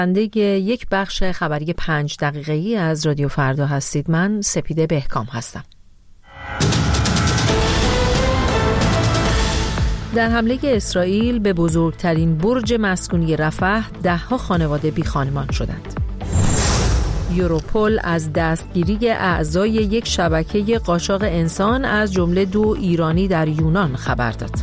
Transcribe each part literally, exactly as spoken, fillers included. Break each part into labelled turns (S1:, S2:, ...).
S1: شنونده یک بخش خبری پنج دقیقه‌ای از رادیو فردا هستید. من سپیده بهکام هستم. در حمله اسرائیل به بزرگترین برج مسکونی رفح ده‌ها خانواده بی‌خانمان شدند. یوروپول از دستگیری اعضای یک شبکه قاچاق انسان از جمله دو ایرانی در یونان خبر داد.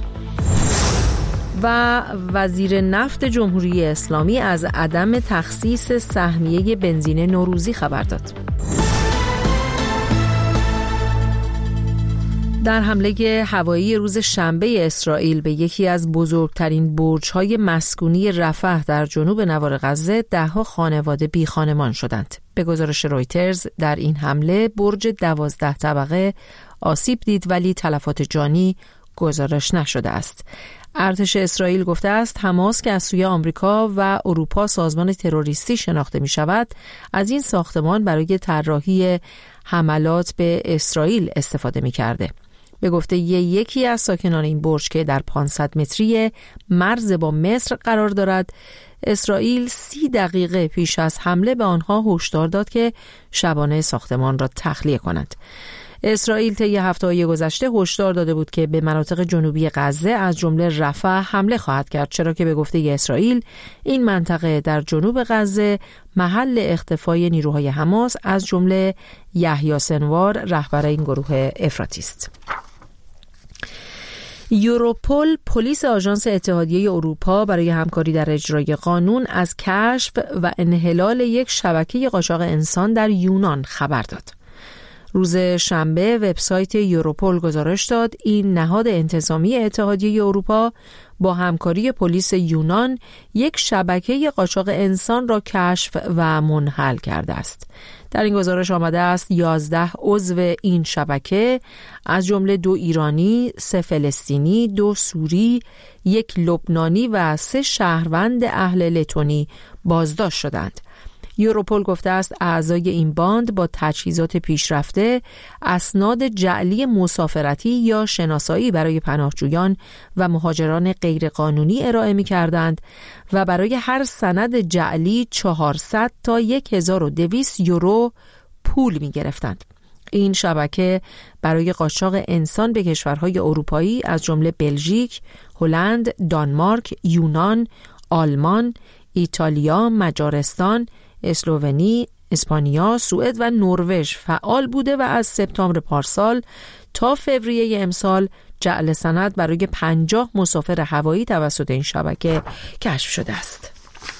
S1: و وزیر نفت جمهوری اسلامی از عدم تخصیص سهمیه بنزین نوروزی خبر داد. در حمله هوایی روز شنبه اسرائیل به یکی از بزرگترین برج‌های مسکونی رفح در جنوب نوار غزه ده‌ها خانواده بی‌خانمان شدند. به گزارش رویترز در این حمله برج دوازده طبقه آسیب دید ولی تلفات جانی گزارش نشده است. ارتش اسرائیل گفته است حماس که از سوی آمریکا و اروپا سازمان تروریستی شناخته می شود از این ساختمان برای طراحی حملات به اسرائیل استفاده می کرده. به گفته یکی از ساکنان این برج که در پانصد متری مرز با مصر قرار دارد، اسرائیل سی دقیقه پیش از حمله به آنها هشدار داد که شبانه ساختمان را تخلیه کنند. اسرائیل طی هفته‌های گذشته هشدار داده بود که به مناطق جنوبی غزه از جمله رفح حمله خواهد کرد، چرا که به گفته اسرائیل این منطقه در جنوب غزه محل اختفای نیروهای حماس از جمله یحیی سنوار رهبر این گروه افراطی است. یوروپول، پلیس آژانس اتحادیه اروپا برای همکاری در اجرای قانون، از کشف و انحلال یک شبکه قاچاق انسان در یونان خبر داد. روز شنبه وبسایت یوروپول گزارش داد این نهاد انتظامی اتحادیه اروپا با همکاری پلیس یونان یک شبکه قاچاق انسان را کشف و منحل کرده است. در این گزارش آمده است یازده عضو این شبکه از جمله دو ایرانی، سه فلسطینی، دو سوری، یک لبنانی و سه شهروند اهل لتونی بازداشت شدند. یوروپول گفته است اعضای این باند با تجهیزات پیشرفته اسناد جعلی مسافرتی یا شناسایی برای پناهجویان و مهاجران غیرقانونی ارائه می‌کردند و برای هر سند جعلی چهارصد تا هزار و دویست یورو پول می‌گرفتند. این شبکه برای قاچاق انسان به کشورهای اروپایی از جمله بلژیک، هلند، دانمارک، یونان، آلمان، ایتالیا، مجارستان، اسلوونی، اسپانیا، سوئد و نروژ فعال بوده و از سپتامبر پارسال تا فوریه امسال جعل سند برای پنجاه مسافر هوایی توسط این شبکه کشف شده است.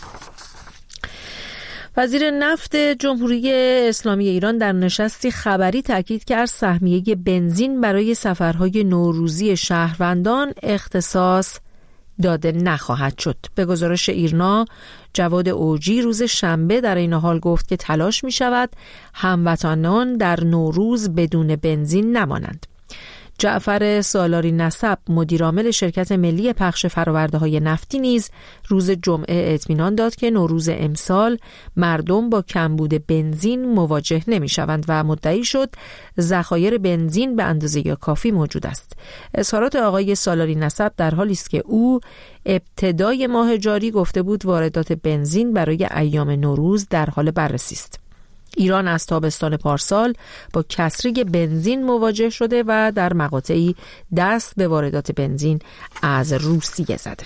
S1: وزیر نفت جمهوری اسلامی ایران در نشستی خبری تاکید کرد سهمیه بنزین برای سفرهای نوروزی شهروندان اختصاص داده نخواهد شد. به گزارش ایرنا، جواد اوجی روز شنبه در این حال گفت که تلاش می شود هموطنان در نوروز بدون بنزین نمانند. جعفر سالاری نسب، مدیرعامل شرکت ملی پخش فرآورده‌های نفتی نیز روز جمعه اطمینان داد که نوروز امسال مردم با کمبود بنزین مواجه نمی‌شوند و مدعی شد ذخایر بنزین به اندازه کافی موجود است. اظهارات آقای سالاری نسب در حالی است که او ابتدای ماه جاری گفته بود واردات بنزین برای ایام نوروز در حال بررسی است. ایران از تابستان پارسال با کسری بنزین مواجه شده و در مقاطعی دست به واردات بنزین از روسیه زده.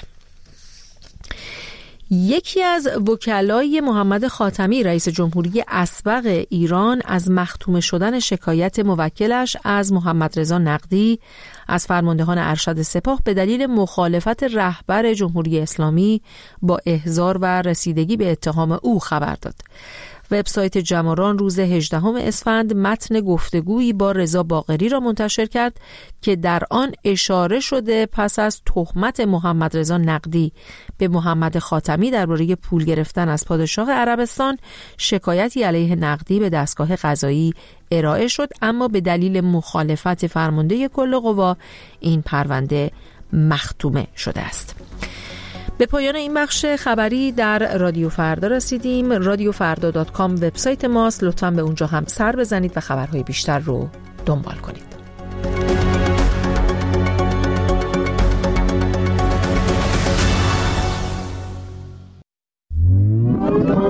S1: یکی از وکلای محمد خاتمی رئیس جمهوری اسبق ایران از مختوم شدن شکایت موکلش از محمد رضا نقدی از فرماندهان ارشد سپاه به دلیل مخالفت رهبر جمهوری اسلامی با احضار و رسیدگی به اتهام او خبر داد. وبسایت جماران روز هجدهم اسفند متن گفتگویی با رضا باقری را منتشر کرد که در آن اشاره شده پس از تهمت محمد رضا نقدی به محمد خاتمی درباره پول گرفتن از پادشاه عربستان شکایتی علیه نقدی به دستگاه قضایی ارائه شد، اما به دلیل مخالفت فرمانده کل قوا این پرونده مختومه شده است. به پایان این بخش خبری در رادیو فردا رسیدیم. رادیو فردا دات کام وبسایت ماست. لطفاً به اونجا هم سر بزنید و خبرهای بیشتر رو دنبال کنید.